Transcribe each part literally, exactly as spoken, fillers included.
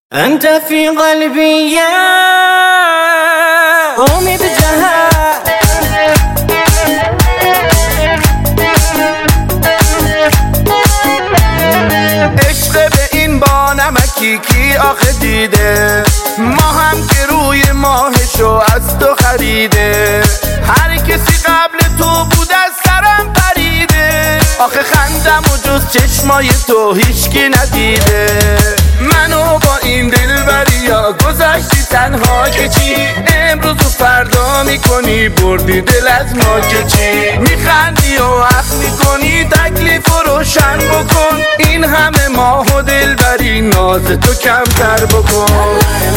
أنت في قلبي يا امید جهان. عشق به این بانمکی کی آخه دیده، ما هم که روی ماهشو از تو خریده. هر کسی قبل تو بود از سرم پریده، آخه خندم و جز چشمای تو هیچکی ندیده. منو با این دلبریا گذاشتی تنها که چی، امروز و فردا میکنی بردی دل از ما که چی. میخندی و عقل میکنی تکلیف رو روشن بکن، این همه ماه و دلبری ناز تو کمتر بکن.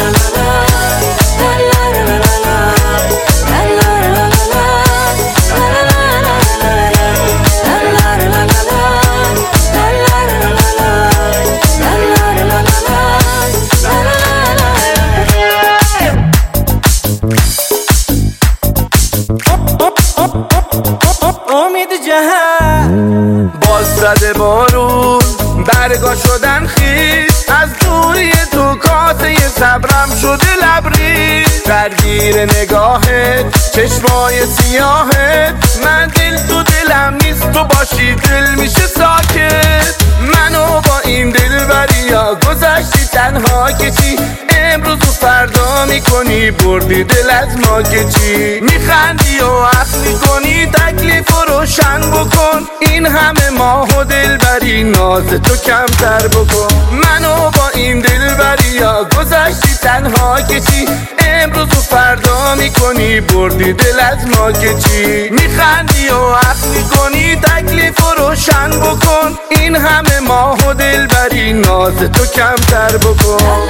امید جهان باز زده بارون برگا شدن خیز، از دوری تو کاسه صبرم شده لبریز. درگیر نگاهت چشمای سیاهت، من دل تو دلم نیست تو باشی دل میشه ساکت. منو با این دلبریا گذاشتی تنها که چی، امروز و فردا میکنی بردی دل از ما که چی. میخندی و عقل میکنی تکلیف رو روشن بکن، این همه ماه و دلبری ناز تو کمتر بکن. منو با این دلبریا گذاشتی تنها که چی، امروز و فردا میکنی بردی دل از ما که چی. میخندی و عقل میکنی تکلیف رو روشن بکن، این همه ماه و دلبری ناز تو کمتر بکن.